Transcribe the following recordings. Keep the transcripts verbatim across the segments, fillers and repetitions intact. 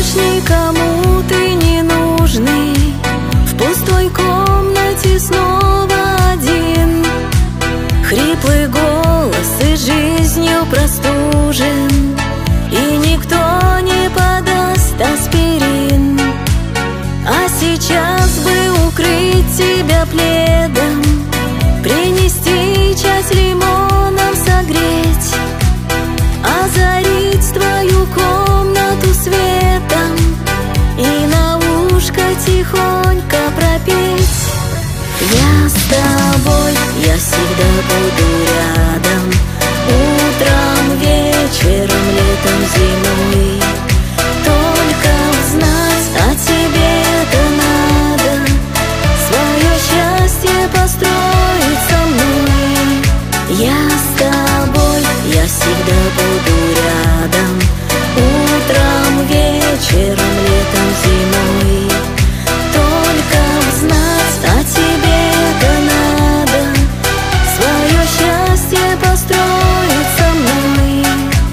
ночь никому ты не нужный, в пустой комнате снова один. Хриплый голос и жизнью простужен, и никто не подаст аспирин. А сейчас бы укрыть тебя пледом, принести чай с лимоном согреть, озарить твою комнату светом и на ушко тихонько пропеть. Я с тобой, я всегда буду рядом, утром, вечером, летом, зимой. Только знать о тебе это надо, свое счастье построить со мной. Я с тобой, я всегда буду рядом, утром, вечером, летом, зимой. Только знать о тебе это надо, свое счастье построить со мной.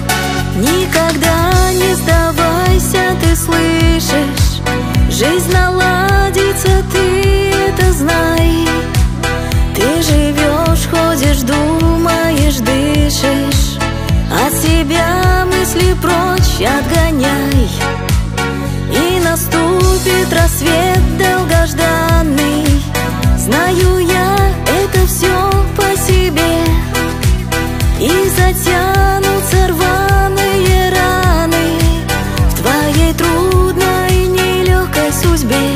Никогда не сдавайся, ты слышишь, жизнь наладится, ты это знай. Ты живешь, ходишь, думаешь, дышишь, от себя мысли прочь отгоняй. И наступит рассвет долгожданный, знаю я это все по себе. И затянутся рваные раны в твоей трудной, нелегкой судьбе.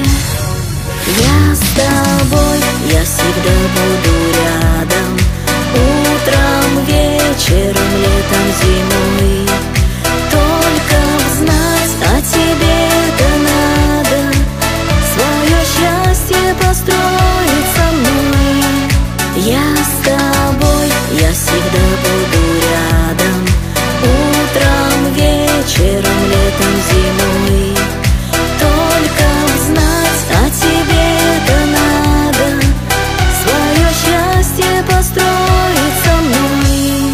Я с тобой, я всегда буду рядом, утром, вечером, летом, зимой. Только знать о тебе это надо, свое счастье построить со мной. Я с тобой, я всегда буду рядом, утром, вечером, летом, зимой. Только знать о тебе это надо, свое счастье построить со мной.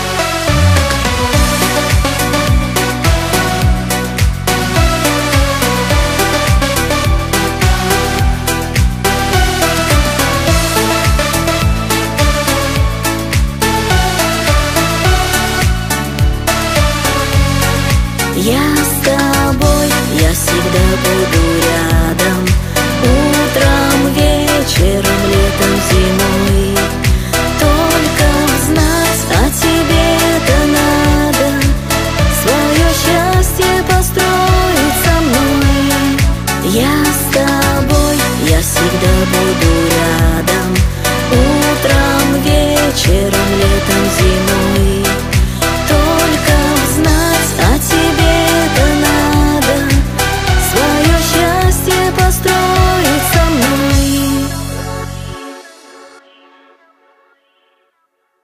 Я с тобой, я всегда буду рядом, утром, вечером, летом, зимой. Только знать о тебе это надо, свое счастье построить со мной. Я с тобой, я всегда буду